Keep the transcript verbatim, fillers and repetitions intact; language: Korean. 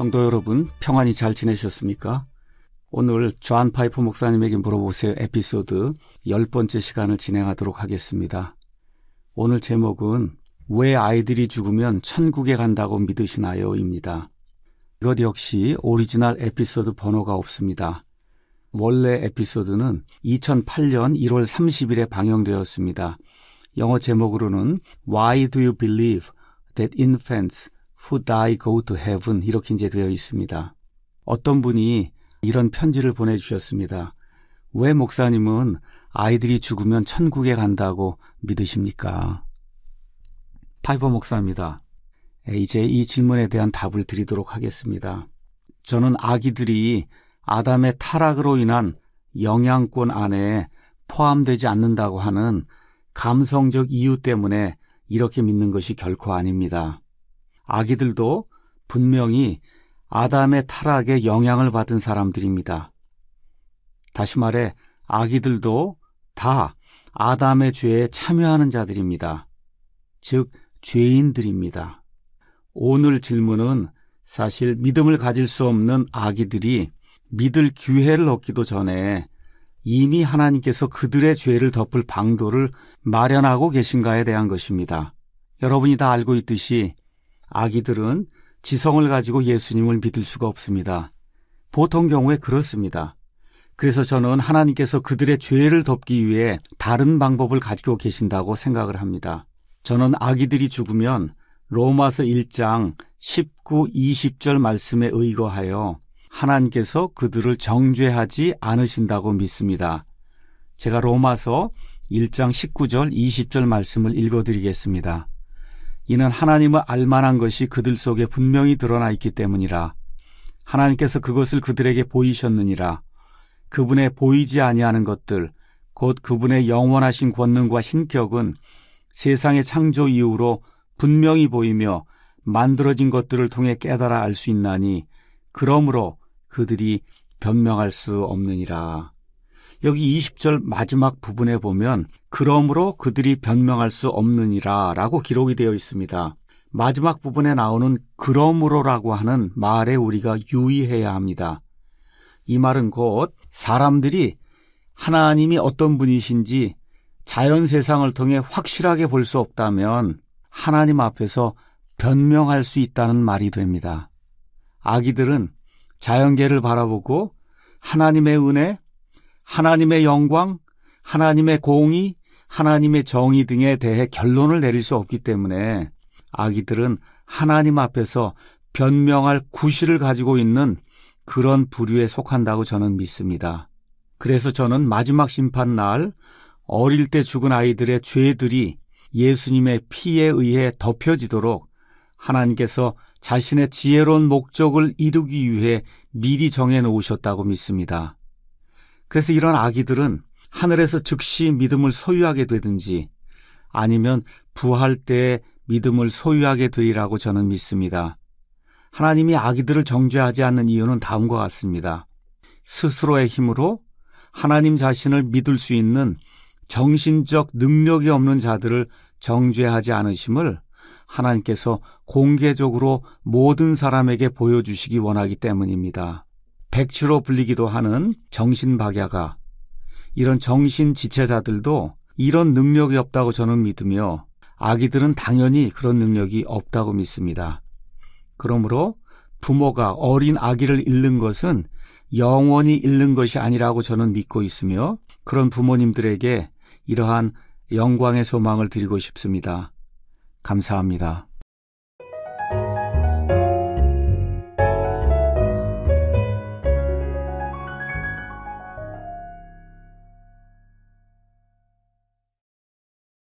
성도 여러분, 평안히 잘 지내셨습니까? 오늘 존 파이퍼 목사님에게 물어보세요 에피소드 열 번째 시간을 진행하도록 하겠습니다. 오늘 제목은 왜 아이들이 죽으면 천국에 간다고 믿으시나요? 입니다. 이것 역시 오리지널 에피소드 번호가 없습니다. 원래 에피소드는 이천팔 년 일월 삼십일에 방영되었습니다. 영어 제목으로는 Why do you believe that infants who die go to heaven? 이렇게 이제 되어 있습니다. 어떤 분이 이런 편지를 보내주셨습니다. 왜 목사님은 아이들이 죽으면 천국에 간다고 믿으십니까? 파이퍼 목사입니다. 이제 이 질문에 대한 답을 드리도록 하겠습니다. 저는 아기들이 아담의 타락으로 인한 영향권 안에 포함되지 않는다고 하는 감성적 이유 때문에 이렇게 믿는 것이 결코 아닙니다. 아기들도 분명히 아담의 타락에 영향을 받은 사람들입니다. 다시 말해 아기들도 다 아담의 죄에 참여하는 자들입니다. 즉 죄인들입니다. 오늘 질문은 사실 믿음을 가질 수 없는 아기들이 믿을 기회를 얻기도 전에 이미 하나님께서 그들의 죄를 덮을 방도를 마련하고 계신가에 대한 것입니다. 여러분이 다 알고 있듯이 아기들은 지성을 가지고 예수님을 믿을 수가 없습니다. 보통 경우에 그렇습니다. 그래서 저는 하나님께서 그들의 죄를 덮기 위해 다른 방법을 가지고 계신다고 생각을 합니다. 저는 아기들이 죽으면 로마서 일 장 십구, 이십 절 말씀에 의거하여 하나님께서 그들을 정죄하지 않으신다고 믿습니다. 제가 로마서 일 장 십구 절, 이십 절 말씀을 읽어드리겠습니다. 이는 하나님을 알만한 것이 그들 속에 분명히 드러나 있기 때문이라. 하나님께서 그것을 그들에게 보이셨느니라. 그분의 보이지 아니하는 것들, 곧 그분의 영원하신 권능과 신격은 세상의 창조 이후로 분명히 보이며 만들어진 것들을 통해 깨달아 알 수 있나니 그러므로 그들이 변명할 수 없느니라. 여기 이십 절 마지막 부분에 보면 그러므로 그들이 변명할 수 없느니라 라고 기록이 되어 있습니다. 마지막 부분에 나오는 그러므로라고 하는 말에 우리가 유의해야 합니다. 이 말은 곧 사람들이 하나님이 어떤 분이신지 자연 세상을 통해 확실하게 볼 수 없다면 하나님 앞에서 변명할 수 있다는 말이 됩니다. 아기들은 자연계를 바라보고 하나님의 은혜, 하나님의 영광, 하나님의 공의, 하나님의 정의 등에 대해 결론을 내릴 수 없기 때문에 아기들은 하나님 앞에서 변명할 구실을 가지고 있는 그런 부류에 속한다고 저는 믿습니다. 그래서 저는 마지막 심판 날 어릴 때 죽은 아이들의 죄들이 예수님의 피에 의해 덮여지도록 하나님께서 자신의 지혜로운 목적을 이루기 위해 미리 정해놓으셨다고 믿습니다. 그래서 이런 아기들은 하늘에서 즉시 믿음을 소유하게 되든지 아니면 부활 때에 믿음을 소유하게 되리라고 저는 믿습니다. 하나님이 아기들을 정죄하지 않는 이유는 다음과 같습니다. 스스로의 힘으로 하나님 자신을 믿을 수 있는 정신적 능력이 없는 자들을 정죄하지 않으심을 하나님께서 공개적으로 모든 사람에게 보여주시기 원하기 때문입니다. 백치로 불리기도 하는 정신박야가, 이런 정신지체자들도 이런 능력이 없다고 저는 믿으며 아기들은 당연히 그런 능력이 없다고 믿습니다. 그러므로 부모가 어린 아기를 잃는 것은 영원히 잃는 것이 아니라고 저는 믿고 있으며 그런 부모님들에게 이러한 영광의 소망을 드리고 싶습니다. 감사합니다.